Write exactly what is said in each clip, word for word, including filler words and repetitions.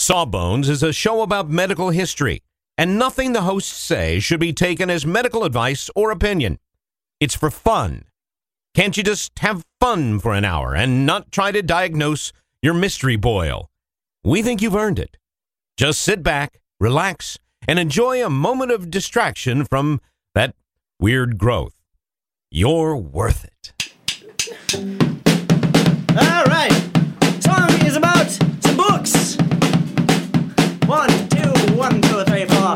Sawbones is a show about medical history, and nothing the hosts say should be taken as medical advice or opinion. It's for fun. Can't you just have fun for an hour and not try to diagnose your mystery boil? We think you've earned it. Just sit back, relax, and enjoy a moment of distraction from that weird growth. You're worth it. All right. Song is about some books. One, two, one, two, three, four.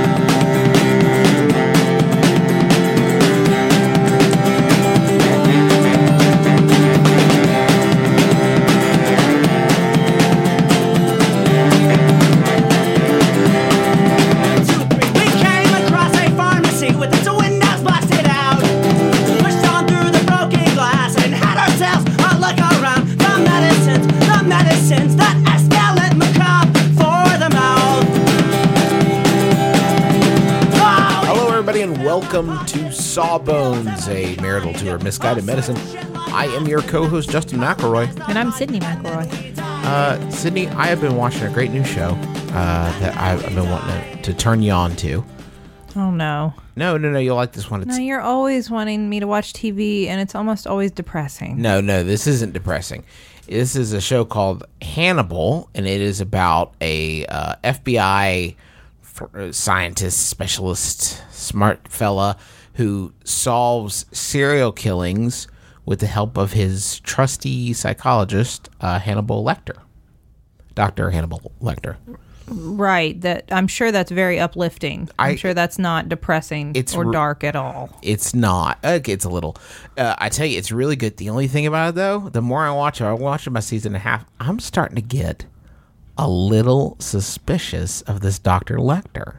Welcome to Sawbones, a marital tour of misguided medicine. I am your co-host, Justin McElroy. And I'm Sydney McElroy. Uh, Sydney, I have been watching a great new show uh, that I've been wanting to, to turn you on to. Oh, no. No, no, no, you'll like this one. It's, no, you're always wanting me to watch T V, and it's almost always depressing. No, no, this isn't depressing. This is a show called Hannibal, and it is about a uh, F B I scientist, specialist, smart fella who solves serial killings with the help of his trusty psychologist, uh, Hannibal Lecter. Doctor Hannibal Lecter. Right. That I'm sure that's very uplifting. I'm I, sure that's not depressing it's or re- dark at all. It's not. Okay, it's a little. Uh, I tell you, it's really good. The only thing about it, though, the more I watch it, I watch it my season and a half, I'm starting to get a little suspicious of this Doctor Lecter.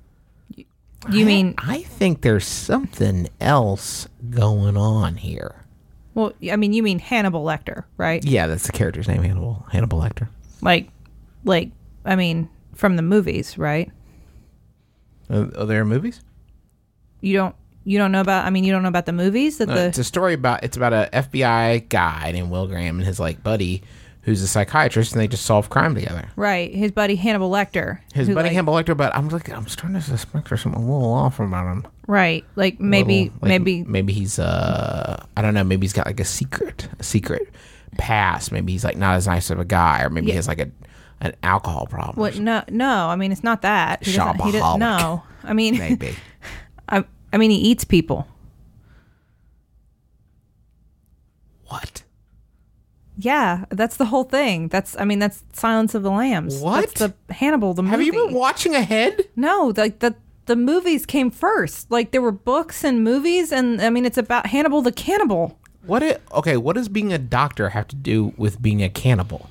You I, mean... I think there's something else going on here. Well, I mean, you mean Hannibal Lecter, right? Yeah, that's the character's name, Hannibal. Hannibal Lecter. Like, like, I mean, from the movies, right? Uh, are there movies? You don't, you don't know about, I mean, you don't know about the movies? That uh, the It's a story about, it's about a F B I guy named Will Graham and his, like, buddy who's a psychiatrist, and they just solve crime together. Right, his buddy Hannibal Lecter. His who, buddy like, Hannibal Lecter, but I'm like, I'm starting to suspect there's something a little off about him. Right, like maybe, little, like, maybe, maybe he's uh, I don't know, maybe he's got like a secret, a secret past. Maybe he's like not as nice of a guy, or maybe yeah. he has like a an alcohol problem. What? No, no. I mean, it's not that. He doesn't, he doesn't, no, I mean, maybe. I, I mean, he eats people. What? Yeah, that's the whole thing. That's, I mean, that's Silence of the Lambs. What? That's the Hannibal, the movie. Have you been watching ahead? No, like the, the the movies came first. Like there were books and movies, and I mean, it's about Hannibal the cannibal. What? It, okay, what does being a doctor have to do with being a cannibal?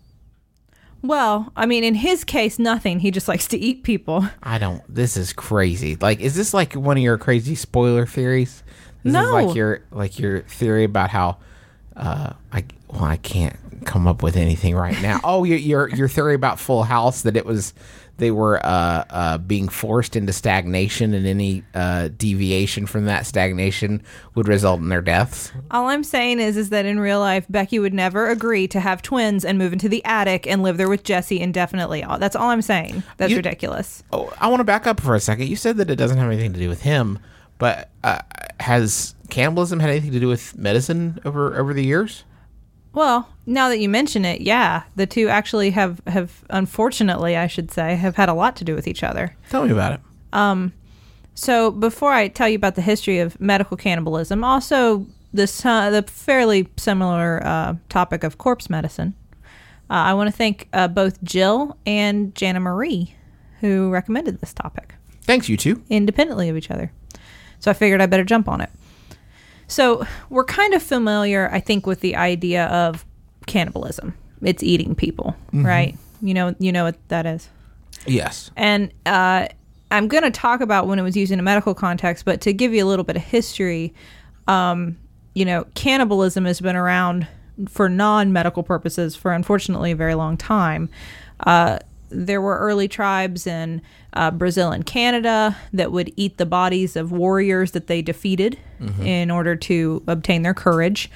Well, I mean, in his case, nothing. He just likes to eat people. I don't. This is crazy. Like, is this like one of your crazy spoiler theories? This no. is like your like your theory about how. Uh, I well, I can't come up with anything right now. Oh, your your your theory about Full House, that it was they were uh, uh, being forced into stagnation, and any uh, deviation from that stagnation would result in their deaths. All I'm saying is, is that in real life, Becky would never agree to have twins and move into the attic and live there with Jesse indefinitely. That's all I'm saying. That's you, ridiculous. Oh, I want to back up for a second. You said that it doesn't have anything to do with him, but uh, has cannibalism had anything to do with medicine over over the years? Well, now that you mention it, yeah, the two actually have, have unfortunately, I should say, have had a lot to do with each other. Tell me about it. Um, so before I tell you about the history of medical cannibalism, also this uh, the fairly similar uh, topic of corpse medicine, uh, I want to thank uh, both Jill and Jana Marie, who recommended this topic. Thanks, you two. Independently of each other. So I figured I better jump on it. So we're kind of familiar, I think, with the idea of cannibalism. It's eating people, mm-hmm. right? You know, you know what that is. Yes. And uh, I'm going to talk about when it was used in a medical context, but to give you a little bit of history, um, you know, cannibalism has been around for non-medical purposes for, unfortunately, a very long time. Uh, there were early tribes in uh, Brazil and Canada that would eat the bodies of warriors that they defeated mm-hmm. in order to obtain their courage.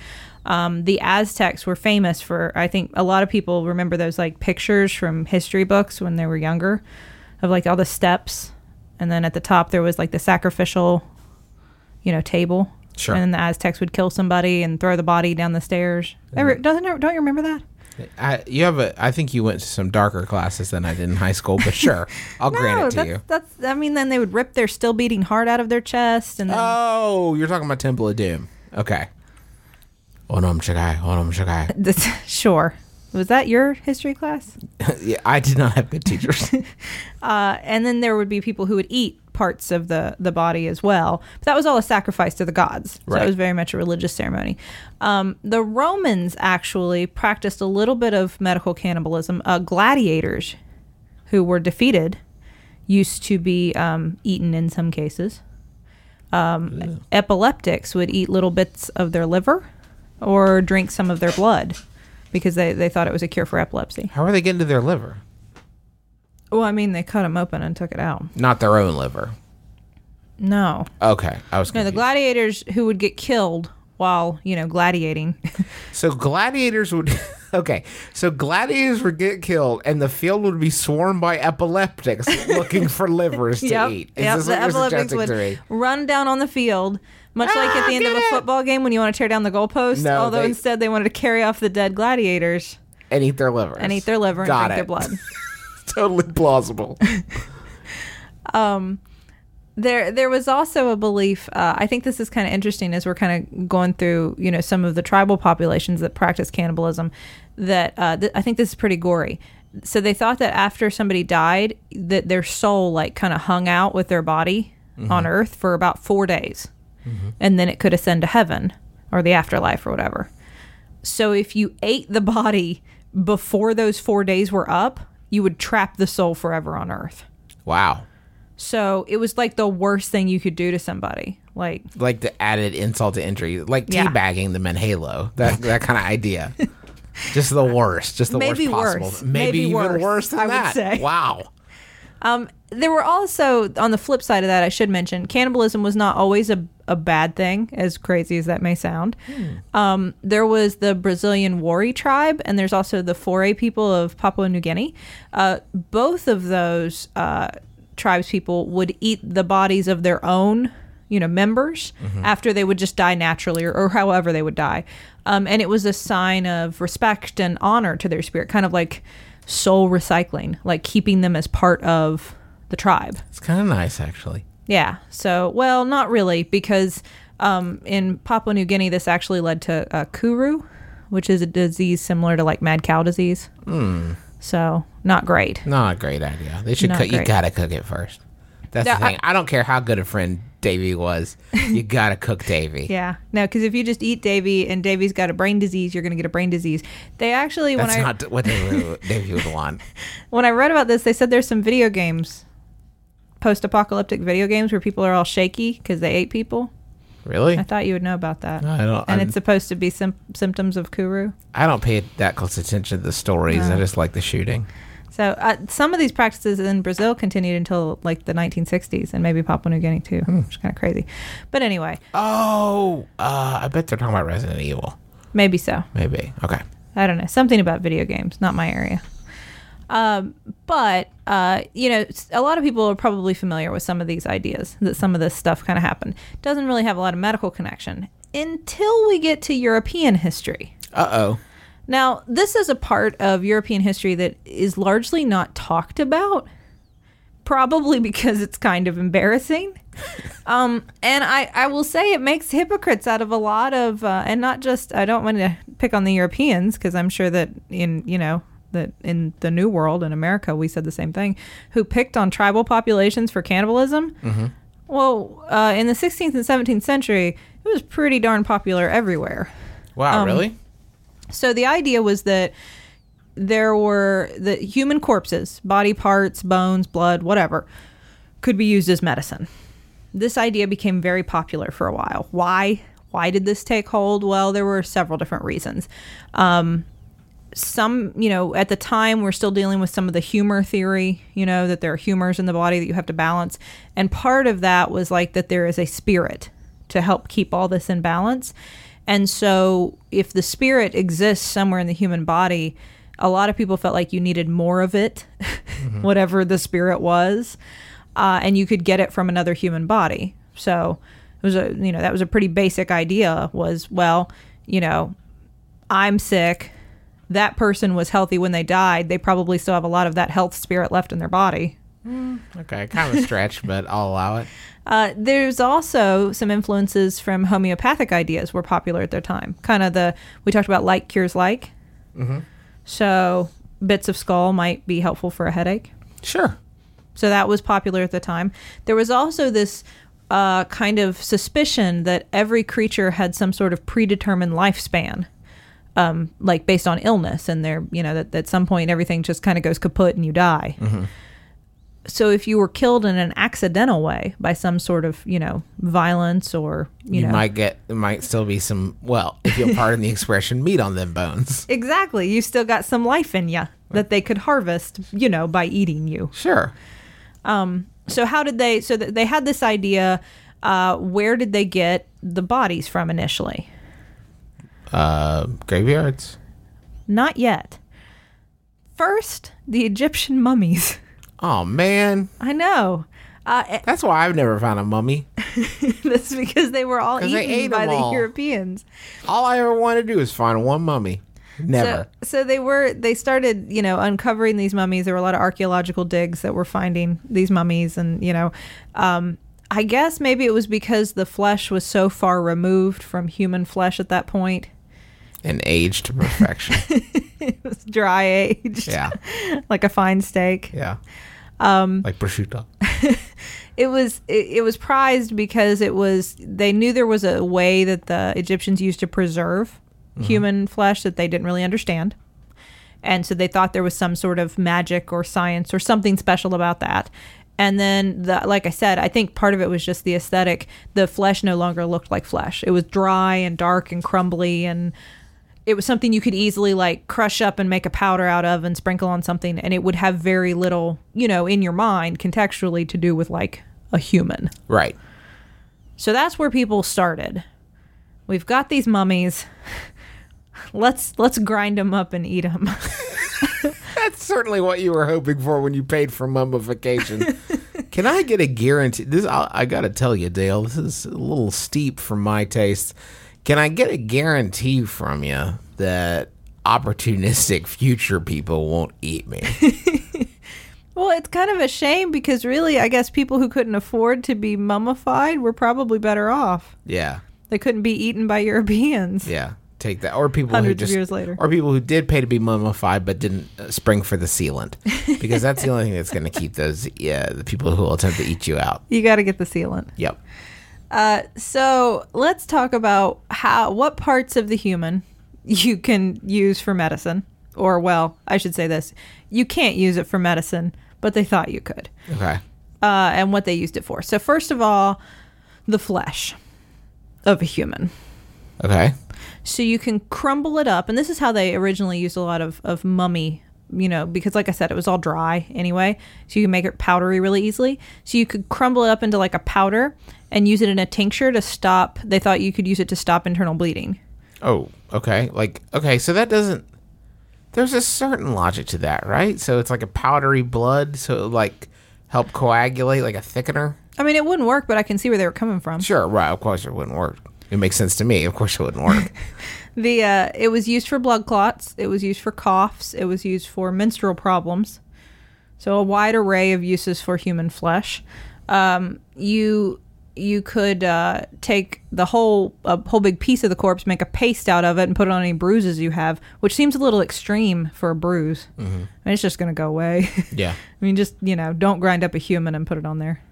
Um, the Aztecs were famous for, I think a lot of people remember those like pictures from history books when they were younger of like all the steps. And then at the top there was like the sacrificial, you know, table. Sure. And then the Aztecs would kill somebody and throw the body down the stairs. Ever, doesn't don't you remember that? I, you have a. I think you went to some darker classes than I did in high school, but sure, I'll No, grant it to that's, you. that's. I mean, then they would rip their still beating heart out of their chest, and then, Oh, you're talking about Temple of Doom. Okay. Onam Shagai, Onam Shagai. this, sure. Was that your history class? Yeah, I did not have good teachers. Uh, and then there would be people who would eat parts of the, the body as well. But that was all a sacrifice to the gods. So Right. it was very much a religious ceremony. Um, the Romans actually practiced a little bit of medical cannibalism. Uh, gladiators who were defeated used to be um, eaten in some cases. Um, epileptics would eat little bits of their liver or drink some of their blood because they, they thought it was a cure for epilepsy. How are they getting to their liver? Well, I mean, they cut them open and took it out. Not their own liver. No. Okay, I was No, the confused. gladiators who would get killed while, you know, gladiating. So gladiators would. Okay, so gladiators would get killed, and the field would be swarmed by epileptics looking for livers to Yep, eat. Is yep, this the what you're epileptics suggesting would to me? run down on the field, much like at Ah, the end of get a it. football game when you want to tear down the goalpost. No, although they- instead they wanted to carry off the dead gladiators And eat their livers. and eat their liver and Got drink their it. blood. Totally plausible. There, there was also a belief. Uh, I think this is kind of interesting as we're kind of going through, you know, some of the tribal populations that practice cannibalism. That uh, th- I think this is pretty gory. So they thought that after somebody died, that their soul like kind of hung out with their body on Earth for about four days, and then it could ascend to heaven or the afterlife or whatever. So if you ate the body before those four days were up, you would trap the soul forever on Earth. Wow. So it was like the worst thing you could do to somebody. Like, Like the added insult to injury. Like Yeah. teabagging them in Halo. That that kind of idea. Just the worst. Just the Maybe worst possible. worse. Maybe, Maybe even worse, worse than I would that. say. Wow. um, there were also, on the flip side of that, I should mention, cannibalism was not always a, a bad thing, as crazy as that may sound. Um, there was the Brazilian Wari tribe, and there's also the Foray people of Papua New Guinea. Uh, both of those uh, tribes people would eat the bodies of their own, you know, members after they would just die naturally or, or however they would die. Um, and it was a sign of respect and honor to their spirit, kind of like soul recycling, like keeping them as part of the tribe. It's kind of nice, actually. Yeah. So, well, not really, because um, in Papua New Guinea, this actually led to uh, kuru, which is a disease similar to like mad cow disease. Mm. So, not great. Not a great idea. They should Not cook. You great. gotta cook it first. That's Yeah, the thing. I, don't care how good a friend Davy was. You gotta cook Davy. Yeah. No, because if you just eat Davy and Davy's got a brain disease, you're going to get a brain disease. They actually, That's when I not what they would, Davy would want. when I read about this, they said there's some video games, post-apocalyptic video games where people are all shaky because they ate people. Really? I thought you would know about that. No, I don't. And I'm- it's supposed to be sim- symptoms of kuru. I don't pay that close attention to the stories. I just like the shooting. So uh, some of these practices in Brazil continued until like the nineteen sixties, and maybe Papua New Guinea too, which is kind of crazy. But anyway, Oh, uh, I bet they're talking about Resident Evil. maybe so. Maybe. Okay. I don't know. Something about video games, not my area. Um, but, uh, you know, s- a lot of people are probably familiar with some of these ideas, that some of this stuff kind of happened. Doesn't really have a lot of medical connection until we get to European history. Uh oh. Now, this is a part of European history that is largely not talked about, probably because it's kind of embarrassing. Um, and I, I will say it makes hypocrites out of a lot of, uh, and not just, I don't want to pick on the Europeans, because I'm sure that in, you know, that in the New World in America, we said the same thing, who picked on tribal populations for cannibalism. Mm-hmm. Well, uh, in the sixteenth and seventeenth century, it was pretty darn popular everywhere. Wow. Um, really? So the idea was that there were the human corpses, body parts, bones, blood, whatever, could be used as medicine. This idea became very popular for a while. Why? Why did this take hold? Well, there were several different reasons. Um, some, you know, at the time we're still dealing with some of the humor theory, you know, that there are humors in the body that you have to balance. And part of that was like that there is a spirit to help keep all this in balance. And so if the spirit exists somewhere in the human body, a lot of people felt like you needed more of it, mm-hmm. whatever the spirit was, uh, and you could get it from another human body. So it was a, you know, that was a pretty basic idea was, well, you know, I'm sick. That person was healthy when they died. They probably still have a lot of that health spirit left in their body. Mm, okay, kind of a stretch, but I'll allow it. Uh, there's also some influences from homeopathic ideas were popular at their time. Kind of the, we talked about like cures like. Mm-hmm. So bits of skull might be helpful for a headache. Sure. So that was popular at the time. There was also this uh, kind of suspicion that every creature had some sort of predetermined lifespan. Um, like based on illness, and they're, you know, that, that at some point everything just kind of goes kaput and you die. Mm-hmm. So if you were killed in an accidental way by some sort of, you know, violence or, you, you know. might get, there might still be some, well, if you'll pardon the expression, meat on them bones. Exactly. You still got some life in you that they could harvest, you know, by eating you. Sure. Um, so how did they, so th- they had this idea, uh, where did they get the bodies from initially? Uh, graveyards? Not yet. First, the Egyptian mummies. Oh, man. I know. Uh, That's why I've never found a mummy. That's because they were all 'Cause they eaten ate by them the all. Europeans. All I ever wanted to do is find one mummy. Never. So, so they were, they started, you know, uncovering these mummies. There were a lot of archaeological digs that were finding these mummies. And, you know, um, I guess maybe it was because the flesh was so far removed from human flesh at that point. And aged to perfection. It was dry aged. Yeah. Like a fine steak. Yeah. Um, like prosciutto. It was it, it was prized because it was, they knew there was a way that the Egyptians used to preserve mm-hmm. human flesh that they didn't really understand. And so they thought there was some sort of magic or science or something special about that. And then, the, like I said, I think part of it was just the aesthetic. The flesh no longer looked like flesh. It was dry and dark and crumbly, and it was something you could easily like crush up and make a powder out of and sprinkle on something, and it would have very little, you know, in your mind contextually to do with like a human. Right. So that's where people started. We've got these mummies. Let's let's grind them up and eat them. That's certainly what you were hoping for when you paid for mummification. Can I get a guarantee? This I, I got to tell you, Dale. This is a little steep for my taste. Can I get a guarantee from you that opportunistic future people won't eat me? Well, it's kind of a shame because really, I guess people who couldn't afford to be mummified were probably better off. Yeah. They couldn't be eaten by Europeans. Yeah. Take that. Or people Hundreds who just, of years later. Or people who did pay to be mummified but didn't uh, spring for the sealant. Because that's the only thing that's going to keep those, yeah, the people who will attempt to eat you out. You got to get the sealant. Yep. Uh, so let's talk about how what parts of the human you can use for medicine. Or, well, I should say this. You can't use it for medicine, but they thought you could. Okay. Uh, and what they used it for. So first of all, the flesh of a human. Okay. So you can crumble it up. And this is how they originally used a lot of, of mummy, you know, because like I said, it was all dry anyway. So you can make it powdery really easily. So you could crumble it up into like a powder and use it in a tincture to stop. They thought you could use it to stop internal bleeding. Oh, okay. Like, okay, so that doesn't, there's a certain logic to that, right? So it's like a powdery blood, so it would like help coagulate, like a thickener? I mean, it wouldn't work, but I can see where they were coming from. Sure, right. Of course it wouldn't work. It makes sense to me. Of course it wouldn't work. The uh, it was used for blood clots. It was used for coughs. It was used for menstrual problems. So a wide array of uses for human flesh. Um, you you could uh, take the whole a whole big piece of the corpse, make a paste out of it, and put it on any bruises you have, which seems a little extreme for a bruise. Mm-hmm. I mean, it's just going to go away. Yeah. I mean, just, you know, don't grind up a human and put it on there.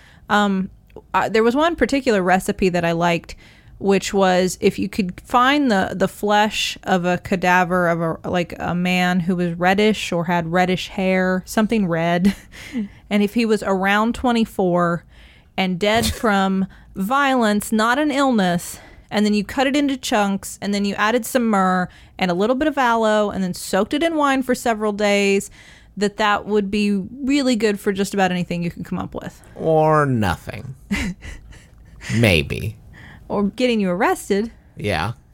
Um, uh, there was one particular recipe that I liked, which was if you could find the, the flesh of a cadaver of a like a man who was reddish or had reddish hair, something red, and if he was around twenty-four and dead from violence, not an illness, and then you cut it into chunks, and then you added some myrrh and a little bit of aloe, and then soaked it in wine for several days, that that would be really good for just about anything you can come up with. Or nothing. Maybe. Or getting you arrested. Yeah.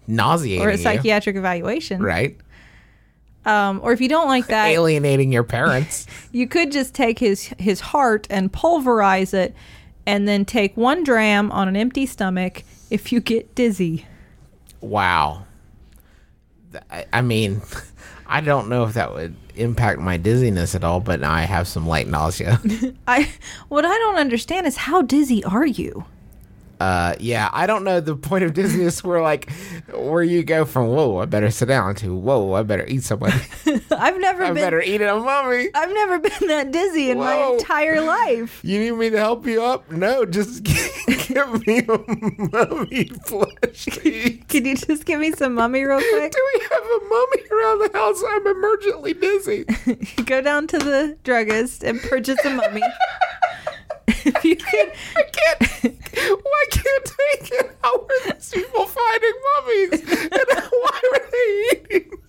nauseating or a you, psychiatric evaluation. right? Um, or if you don't like that, Alienating your parents. you could just take his his heart and pulverize it, and then take one dram on an empty stomach if you get dizzy. Wow. Th- I, I mean, I don't know if that would impact my dizziness at all, but I have some light nausea. I what I don't understand is how dizzy are you? Uh, yeah, I don't know the point of dizziness where like where you go from whoa, I better sit down to whoa, I better eat somebody. I've never I been better eat it a mummy. I've never been that dizzy in my Whoa. entire life. You need me to help you up? No, just give me a mummy flesh to eat. Can you just give me some mummy real quick? Do we have a mummy around the house? I'm emergently dizzy. Go down to the druggist and purchase a mummy. If you could, I can't. Why can't they get? How are these people finding mummies? And why are they eating them?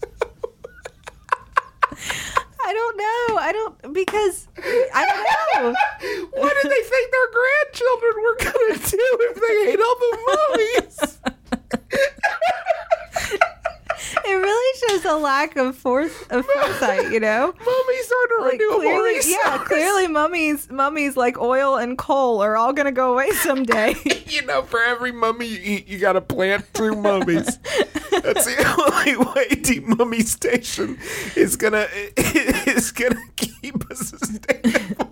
I don't know. I don't because I don't know. What did they think their grandchildren were gonna do if they ate all the mummies? It really shows a lack of force of foresight, you know. Mummies aren't a Like renewable clearly, resource. yeah, clearly mummies, mummies like oil and coal are all gonna go away someday. You know, for every mummy you eat, you gotta plant two mummies. That's the only way demummystation is gonna is gonna keep us sustainable.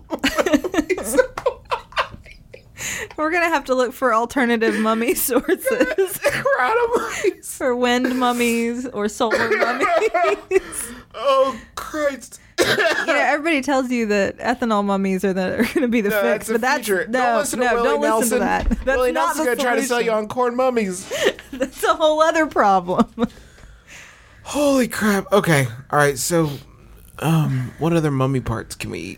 We're gonna have to look for alternative mummy sources. We're out of mummies. For wind mummies or solar mummies. Oh Christ! You know, everybody tells you that ethanol mummies are the are going to be the No, fix, that's the but that's future. no, don't listen to no, Willie don't Nelson. listen to that. That's Willie not Nelson's the gonna try to sell you solution. on corn mummies. That's a whole other problem. Holy crap! Okay, all right. So, um, what other mummy parts can we eat?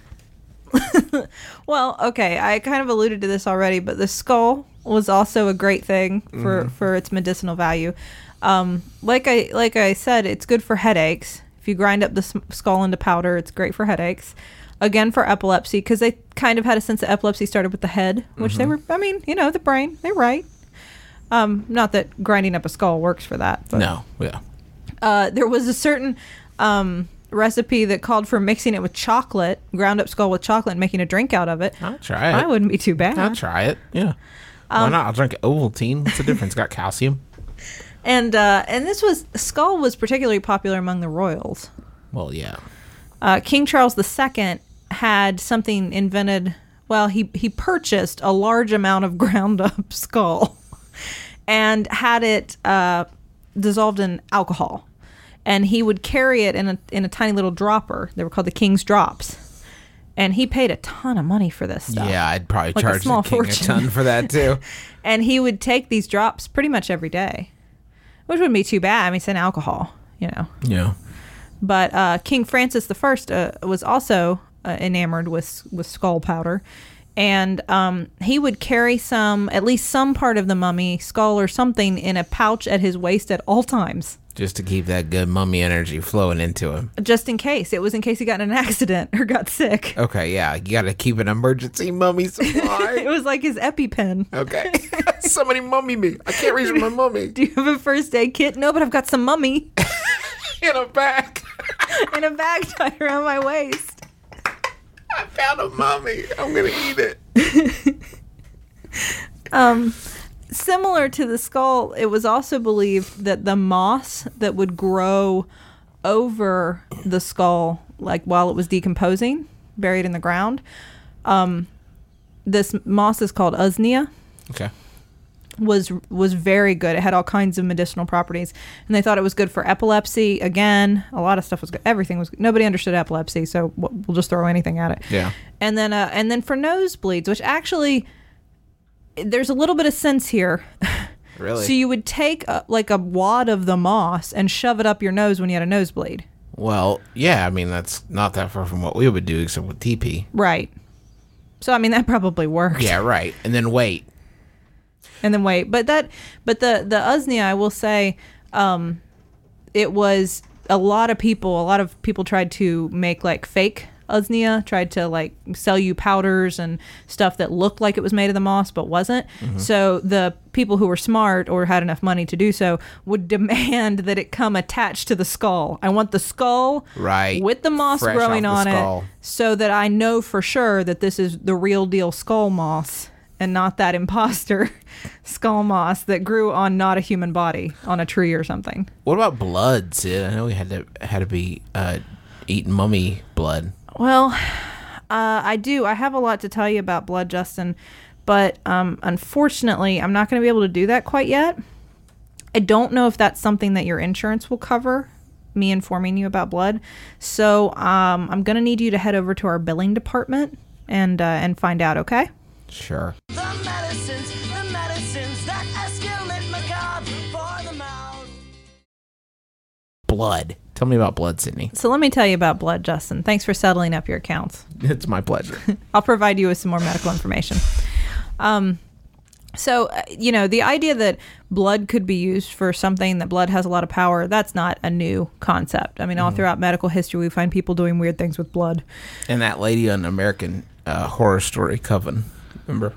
Well, okay, I kind of alluded to this already, but the skull was also a great thing for, Mm-hmm. for its medicinal value. Um, like I like I said, it's good for headaches. If you grind up the s- skull into powder, it's great for headaches. Again, for epilepsy, because they kind of had a sense that epilepsy started with the head, which Mm-hmm. they were. I mean, you know, the brain. They're right. Um, not that grinding up a skull works for that. But, No, yeah. Uh, there was a certain um, recipe that called for mixing it with chocolate, ground up skull with chocolate, and making a drink out of it. I'll try it. I wouldn't be too bad. I'll try it. Yeah. Why not? I'll drink Ovaltine. What's the difference? Got calcium. And uh, and this was skull was particularly popular among the royals. Well, yeah. Uh, King Charles the Second had something invented. Well, he he purchased a large amount of ground up skull and had it uh, dissolved in alcohol, and he would carry it in a in a tiny little dropper. They were called the King's Drops. And he paid a ton of money for this stuff. Yeah, I'd probably Like a charge small the king fortune. a ton for that too. And he would take these drops pretty much every day, which wouldn't be too bad. I mean, it's an alcohol, you know. Yeah. But uh, King Francis the First uh, was also uh, enamored with with skull powder, and um, he would carry some, at least some part of the mummy skull or something, in a pouch at his waist at all times, Just to keep that good mummy energy flowing into him. just in case. It was in case he got in an accident or got sick. Okay, yeah. You got to keep an emergency mummy It supply. was like his EpiPen. Okay. Somebody mummy me. I can't reach my mummy. Do you have a first aid kit? No, but I've got some mummy In a bag. in a bag tied around my waist. I found a mummy. I'm going to eat it. Um, similar to the skull, it was also believed that the moss that would grow over the skull, like while it was decomposing, buried in the ground, um, this moss is called usnea, Okay. was was very good. It had all kinds of medicinal properties, and they thought it was good for epilepsy. Again, a lot of stuff was good. Everything was good. Nobody understood epilepsy, so we'll we'll just throw anything at it. Yeah. And then uh, and then for nosebleeds, which actually there's a little bit of sense here. Really? So you would take a, like a wad of the moss and shove it up your nose when you had a nosebleed. Well, yeah. I mean, that's not that far from what we would do, except with T P. Right. So I mean that probably worked. Yeah, right. And then wait. And then wait, but that, but the the usnea, I will say, um, it was a lot of people. A lot of people tried to make like fake Usnia tried to like sell you powders and stuff that looked like it was made of the moss but wasn't. Mm-hmm. So the people who were smart or had enough money to do so would demand that it come attached to the skull. I want the skull right. with the moss Fresh growing off the on skull. it so that I know for sure that this is the real deal skull moss and not that imposter skull moss that grew on not a human body on a tree or something. What about blood, Sid? I know we had to had to be uh, eating mummy blood. Well, uh, I do. I have a lot to tell you about blood, Justin, but um, unfortunately, I'm not going to be able to do that quite yet. I don't know if that's something that your insurance will cover, me informing you about blood. So um, I'm going to need you to head over to our billing department and uh, and find out, okay? Sure. The medicines, the medicines that escalate macabre for the mouth. Blood. Tell me about blood, Sydney. So let me tell you about blood, Justin. Thanks for settling up your accounts. It's my pleasure. I'll provide you with some more medical information. Um, so, uh, you know, the idea that blood could be used for something, that blood has a lot of power, that's not a new concept. I mean, all throughout medical history, we find people doing weird things with blood. And that lady on American uh, Horror Story Coven, remember?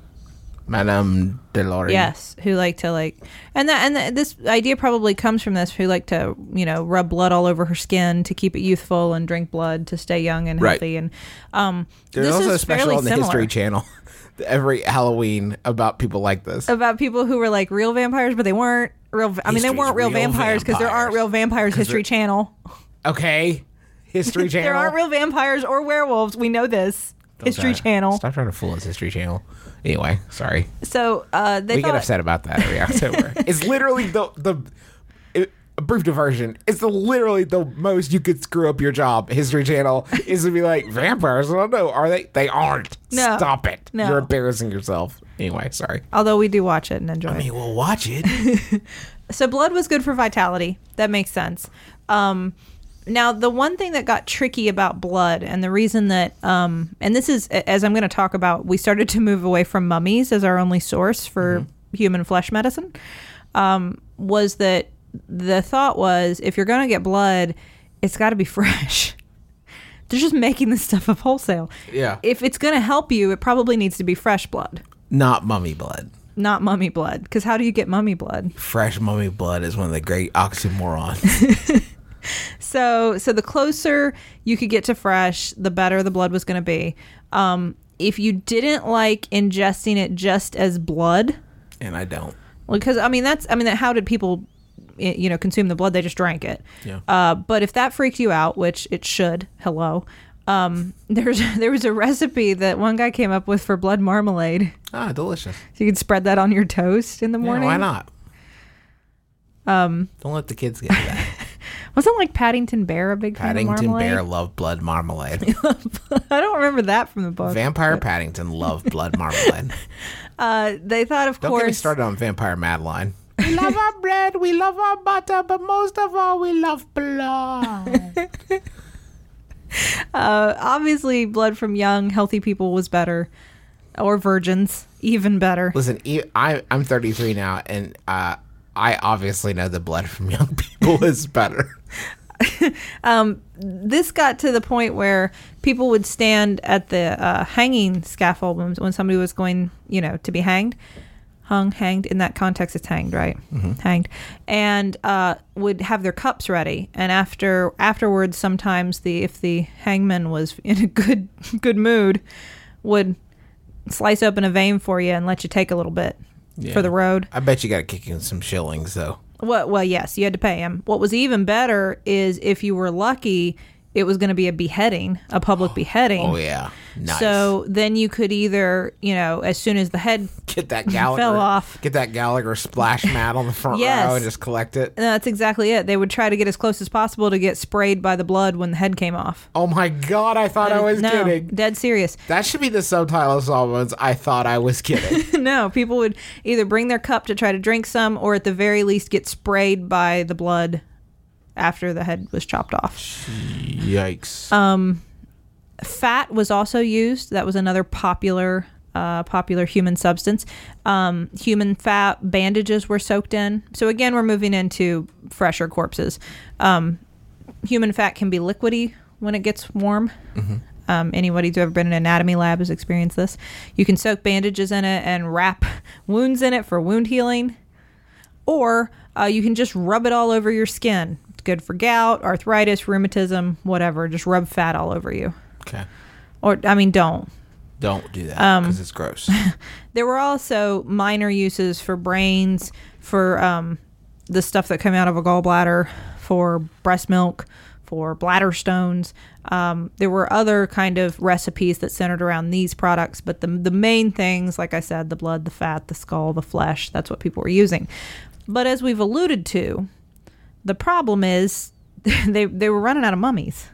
Madame Delore. Yes, who like to like, and that and th- this idea probably comes from this. Who like to you know rub blood all over her skin to keep it youthful and drink blood to stay young and Right. healthy. And um, There's this also is a special fairly on the similar History Channel every Halloween about people like this. about people who were like real vampires, but they weren't real. I mean, they History's weren't real, real vampires because there aren't real vampires. History Channel. Okay. History Channel. There aren't real vampires or werewolves. We know this. Don't History try- Channel. Stop trying to fool us, History Channel. Anyway, sorry. So uh, they we thought get upset about that every October. It's literally the the it, a brief diversion. It's the, literally the most you could screw up your job. History Channel is to be like vampires. I don't know. Are they? They aren't. No. Stop it. No. You're embarrassing yourself. Anyway, sorry. although we do watch it and enjoy I it. mean, we'll watch it. So blood was good for vitality. That makes sense. Um, now, the one thing that got tricky about blood, and the reason that, um, and this is, as I'm going to talk about, we started to move away from mummies as our only source for mm-hmm. human flesh medicine, um, was that the thought was, if you're going to get blood, it's got to be fresh. They're just making this stuff up wholesale. Yeah. If it's going to help you, it probably needs to be fresh blood, Not mummy blood. not mummy blood. Because how do you get mummy blood? Fresh mummy blood is one of the great oxymorons. So, so the closer you could get to fresh, the better the blood was going to be. Um, if you didn't like ingesting it just as blood, And I don't. because I mean that's I mean that how did people, i- you know, consume the blood? They just drank it. Yeah. Uh, but if that freaked you out, which it should, hello. Um, there's there was a recipe that one guy came up with for blood marmalade. Ah, delicious. So you could spread that on your toast in the Yeah, morning. why not? Um, don't let the kids get that. Wasn't like Paddington Bear a big fan of Paddington marmalade? Bear loved blood marmalade. I don't remember that from the book. Vampire Paddington loved blood marmalade. Uh, they thought, of Don't course. get me started on Vampire Madeline. We love our bread, we love our butter, but most of all, we love blood. Uh, obviously, blood from young, healthy people was better, or virgins, even better. Listen, e- I, I'm thirty-three now, and uh, I obviously know the blood from young people is better. This got to the point where people would stand at the uh, hanging scaffold when, when somebody was going, you know, to be hanged. Hung, hanged. In that context, it's hanged, right? Mm-hmm. Hanged. And uh, would have their cups ready. And after afterwards, sometimes the if the hangman was in a good good mood, would slice open a vein for you and let you take a little bit Yeah. for the road. I bet you got to kick in some shillings, though. Well, well, yes, you had to pay him. What was even better is if you were lucky, it was going to be a beheading, a public beheading. Oh, yeah. Nice. So then you could either, you know, as soon as the head, get that Gallagher, fell off. Get that Gallagher splash mat on the front Yes. row and just collect it. no, that's exactly it. They would try to get as close as possible to get sprayed by the blood when the head came off. Oh, my God. I thought I was no, kidding. dead serious. That should be the subtitle of Solomon's. I thought I was kidding. No, people would either bring their cup to try to drink some, or at the very least get sprayed by the blood after the head was chopped off. Yikes. Um, Fat was also used. That was another popular uh, popular human substance. Um, human fat bandages were soaked in. So again, we're moving into fresher corpses. Um, human fat can be liquidy when it gets warm. Mm-hmm. Um, anybody who's ever been in an anatomy lab has experienced this. You can soak bandages in it and wrap wounds in it for wound healing. Or uh, you can just rub it all over your skin. It's good for gout, arthritis, rheumatism, whatever. Just rub fat all over you. Okay. Or, I mean, don't. Don't do that Um, because it's gross. There were also minor uses for brains, for um, the stuff that came out of a gallbladder, for breast milk, for bladder stones. Um, there were other kind of recipes that centered around these products, but the the main things, like I said, the blood, the fat, the skull, the flesh, that's what people were using. But as we've alluded to, the problem is they they were running out of mummies.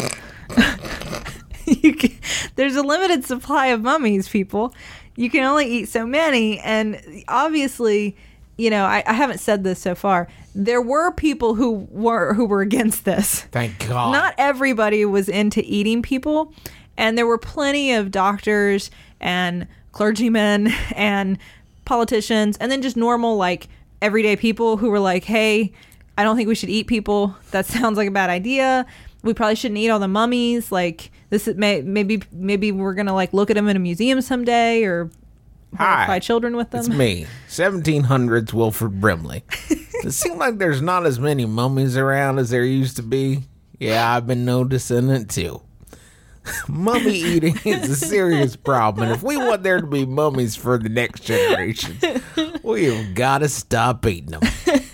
You can, there's a limited supply of mummies, people. You can only eat so many, and obviously, you know, I, I haven't said this so far. There were people who were who were against this. Thank God. Not everybody was into eating people, and there were plenty of doctors and clergymen and politicians, and then just normal, like, everyday people who were like, hey, I don't think we should eat people. That sounds like a bad idea. We probably shouldn't eat all the mummies. Like, this is may, maybe maybe we're gonna like look at them in a museum someday or horrify Hi, children with them. It's me, seventeen hundreds Wilford Brimley. It seems like there's not as many mummies around as there used to be. Yeah, I've been noticing it too. Mummy eating is a serious problem, and if we want there to be mummies for the next generation, we've got to stop eating them.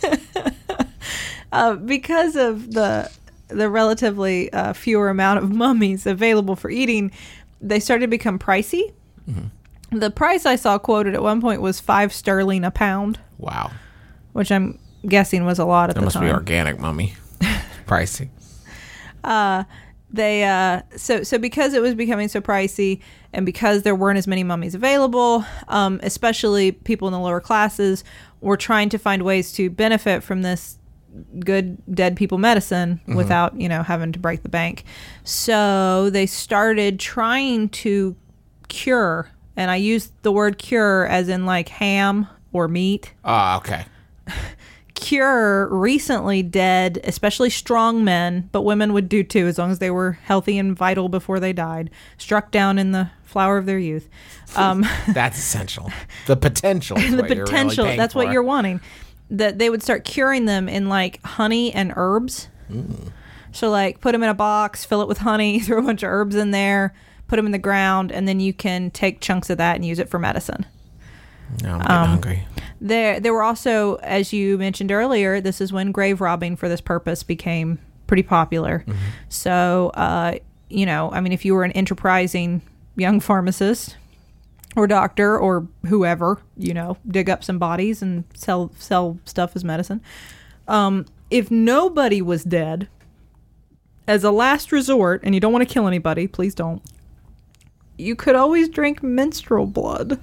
Uh, because of the the relatively uh, fewer amount of mummies available for eating, they started to become pricey. Mm-hmm. The price I saw quoted at one point was five sterling a pound. Wow. Which I'm guessing was a lot at That the must time. be organic mummy. Pricey. Uh, they uh, so so because it was becoming so pricey, and because there weren't as many mummies available, um, especially people in the lower classes were trying to find ways to benefit from this good dead people medicine mm-hmm. without, you know, having to break the bank. So they started trying to cure, and I use the word cure as in like ham or meat. Oh, okay. Cure recently dead, especially strong men, but women would do too as long as they were healthy and vital before they died, struck down in the flower of their youth. Um, that's essential. The potential. the potential. Really that's for. what you're wanting. That they would start curing them in like honey and herbs. Mm. So like put them in a box, fill it with honey, throw a bunch of herbs in there, put them in the ground, and then you can take chunks of that and use it for medicine. No, I'm getting um, hungry. There, there were also, as you mentioned earlier, this is when grave robbing for this purpose became pretty popular. Mm-hmm. So, uh, you know, I mean, if you were an enterprising young pharmacist or doctor or whoever, you know, dig up some bodies and sell sell stuff as medicine. Um, if nobody was dead, as a last resort, and you don't want to kill anybody, please don't, you could always drink menstrual blood.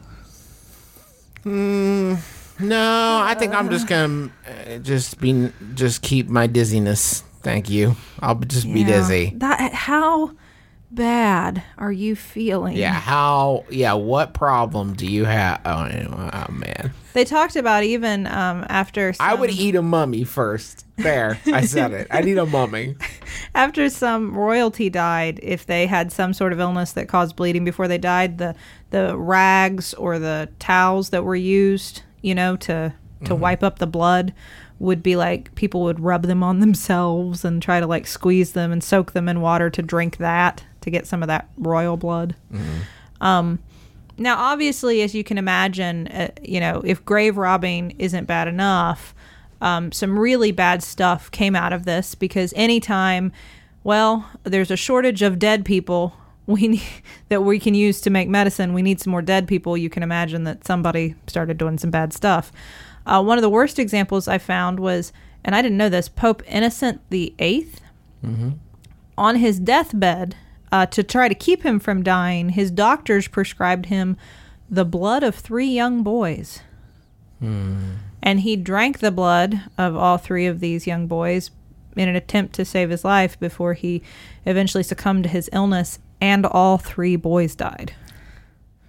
Mm, no, I think I'm just gonna uh, just be just keep my dizziness. Thank you. I'll just be Yeah. dizzy. That how bad are you feeling? Yeah. How? Yeah. What problem do you have? Oh, oh man. They talked about even um, after some, I would eat a mummy first. There, I said it. I need a mummy. after some royalty died, if they had some sort of illness that caused bleeding before they died, the the rags or the towels that were used, you know, to to mm-hmm. wipe up the blood would be like people would rub them on themselves and try to like squeeze them and soak them in water to drink that to get some of that royal blood. Mm-hmm. Um, now, obviously, as you can imagine, uh, you know, if grave robbing isn't bad enough, um, some really bad stuff came out of this because anytime, well, there's a shortage of dead people we need, that we can use to make medicine, we need some more dead people. You can imagine that somebody started doing some bad stuff. Uh, one of the worst examples I found was, and I didn't know this, Pope Innocent the Eighth, mm-hmm. on his deathbed, uh, to try to keep him from dying, his doctors prescribed him the blood of three young boys. Mm. And he drank the blood of all three of these young boys in an attempt to save his life before he eventually succumbed to his illness, and all three boys died.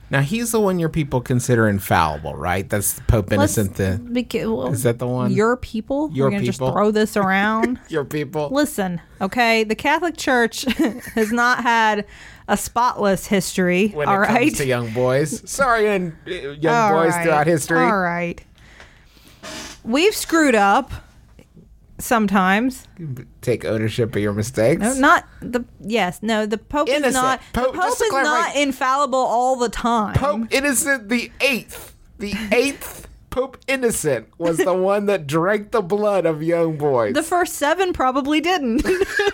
Now, he's the one your people consider infallible, right? That's Pope Innocent. The, Beca- well, is that the one? Your people? Your We're gonna people. just throw this around? your people? Listen, okay? The Catholic Church has not had a spotless history, When all it right? comes to young boys. Sorry, and uh, young All boys right, throughout history. All right. We've screwed up sometimes. Take ownership of your mistakes. No, not the yes, no. The Pope is Innocent. not. Pope- the Pope just to is clarify- not infallible all the time. Pope Innocent the Eighth. The eighth Pope Innocent was the one that drank the blood of young boys. The first seven probably didn't.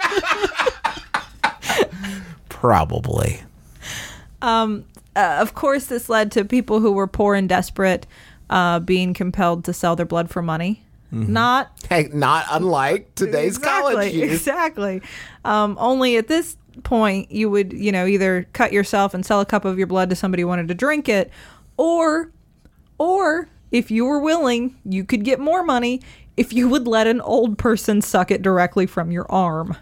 Probably. Uh, of course, this led to people who were poor and desperate uh, being compelled to sell their blood for money. Not Hey, not unlike today's exactly, college youth. exactly. Um, only at this point, you would, you know, either cut yourself and sell a cup of your blood to somebody who wanted to drink it, or, or if you were willing, you could get more money if you would let an old person suck it directly from your arm.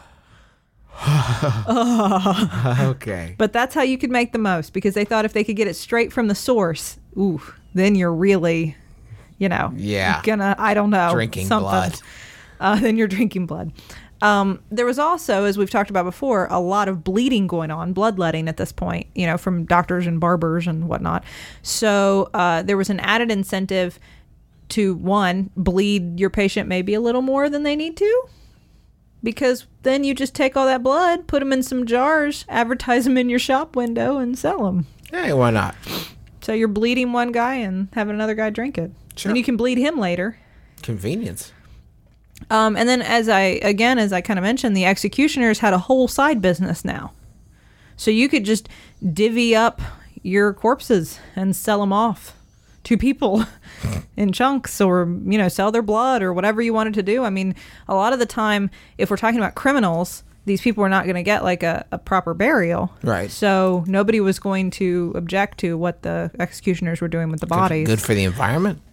Okay. But that's how you could make the most, because they thought if they could get it straight from the source, ooh, then you're really, you know, Yeah. gonna, I don't know, Drinking something. blood. Uh, then you're drinking blood. Um, there was also, as we've talked about before, a lot of bleeding going on, bloodletting at this point, you know, from doctors and barbers and whatnot. So uh, there was an added incentive to, one, bleed your patient maybe a little more than they need to. Because then you just take all that blood, put them in some jars, advertise them in your shop window, and sell them. Hey, why not? So you're bleeding one guy and having another guy drink it. Sure. And you can bleed him later. Convenience. Um, and then, as I again, as I kind of mentioned, the executioners had a whole side business now. So you could just divvy up your corpses and sell them off to people in chunks, or, you know, sell their blood or whatever you wanted to do. I mean, a lot of the time, if we're talking about criminals, these people are not going to get like a, a proper burial. Right. So nobody was going to object to what the executioners were doing with the bodies. Good for the environment?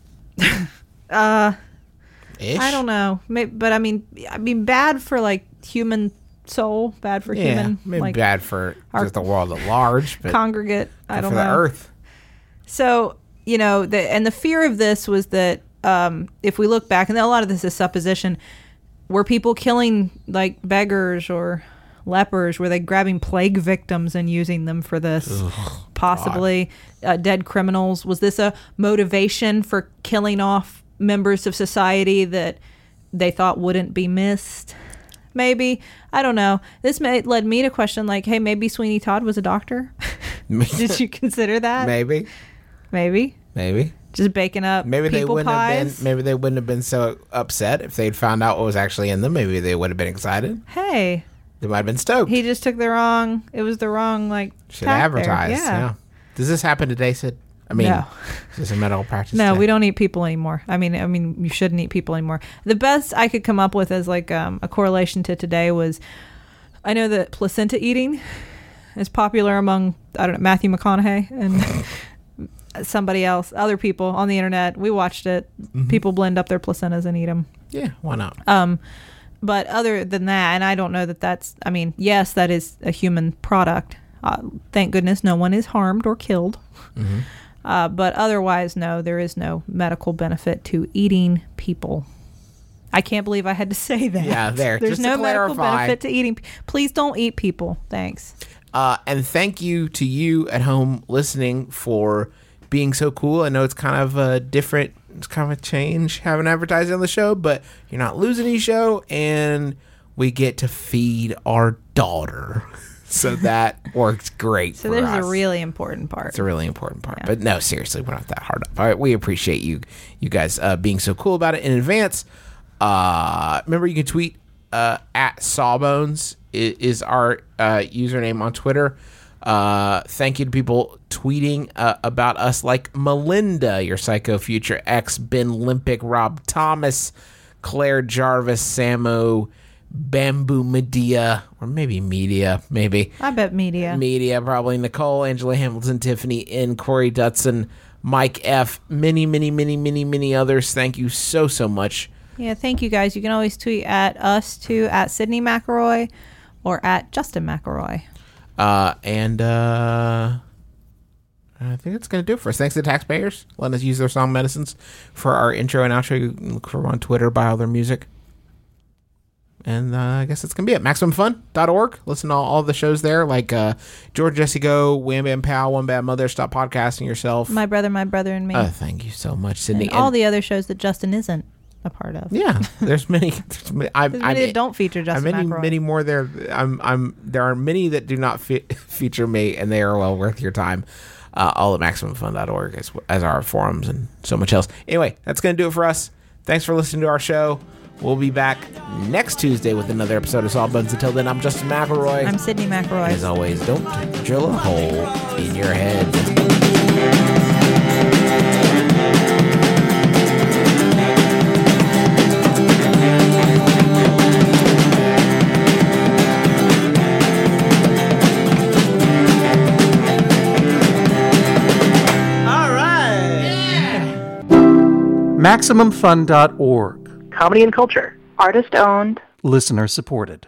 uh, Ish? I don't know, Maybe, but I mean, I mean, bad for like human soul, bad for Yeah, human, maybe like bad for our just the world at large, but congregate. I good don't for know. the earth. So, you know, the, and the fear of this was that um, if we look back, and a lot of this is supposition, were people killing like beggars or lepers? Were they grabbing plague victims and using them for this? Possibly uh, dead criminals. Was this a motivation for killing off members of society that they thought wouldn't be missed? Maybe. I don't know. This may, led me to question, like, hey, maybe Sweeney Todd was a doctor. Did you consider that? Maybe. Maybe. Maybe. Just baking up Maybe they people wouldn't pies. have been. Maybe they wouldn't have been so upset if they'd found out what was actually in them. Maybe they would have been excited. Hey, They might have been stoked. he just took the wrong. It was the wrong like. Should tack there. advertise. Yeah. Yeah. Does this happen today, Sid? I mean, No. is this a medical practice? No, today? we don't eat people anymore. I mean, I mean, you shouldn't eat people anymore. The best I could come up with as like um, a correlation to today was, I know that placenta eating is popular among, I don't know, Matthew McConaughey and somebody else, other people on the internet. We watched it. Mm-hmm. People blend up their placentas and eat them. Yeah, why not? Um, but other than that, and I don't know that that's, I mean, yes, that is a human product. Uh, thank goodness no one is harmed or killed. Mm-hmm. Uh, but otherwise, no, there is no medical benefit to eating people. I can't believe I had to say that. Yeah, there, There's just to no medical clarify. benefit to eating. Please don't eat people. Thanks. Uh, and thank you to you at home listening for being so cool. I know it's kind of a different, it's kind of a change having advertising on the show, but you're not losing any show, and we get to feed our daughter. So that works great So for there's us. a really important part. It's a really important part. But no, seriously, we're not that hard up. All right, we appreciate you you guys uh, being so cool about it in advance. Uh, remember, you can tweet uh, at Sawbones is, is our uh, username on Twitter. Uh, thank you to people tweeting uh, about us, like Melinda, your Psycho Future X, Ben Limpic, Rob Thomas, Claire Jarvis, Samo, Bamboo Medea, or maybe Media, maybe. I bet media. Media, probably Nicole, Angela Hamilton, Tiffany N, Corey Dutson, Mike F, many, many, many, many, many others. Thank you so, so much. Yeah, thank you guys. You can always tweet at us too, at Sydney McElroy or at Justin McElroy. Uh, and uh, I think that's going to do it for us. Thanks to the taxpayers letting us use their song medicines for our intro and outro. You can look for them on Twitter, buy all their music. And uh, I guess that's going to be it. Maximum Fun dot org. Listen to all, all the shows there, like uh, George Jesse Go, Wham Bam Pow, One Bad Mother, Stop Podcasting Yourself. My Brother, My Brother and Me. Oh, thank you so much, Sydney. And all the other shows that Justin isn't a part of. Yeah, there's many. There's many, I'm, There's many I'm, that don't feature Justin many, McElroy. many more there. I'm, I'm. There are many that do not fe- feature me, and they are well worth your time. Uh, all at maximum fun dot org as, as our forums and so much else. Anyway, that's going to do it for us. Thanks for listening to our show. We'll be back next Tuesday with another episode of Sawbones. Until then, I'm Justin McElroy. I'm Sydney McElroy. As always, don't drill a hole in your head. All right. Maximum Fun dot org. Comedy and culture. Artist owned. Listener supported.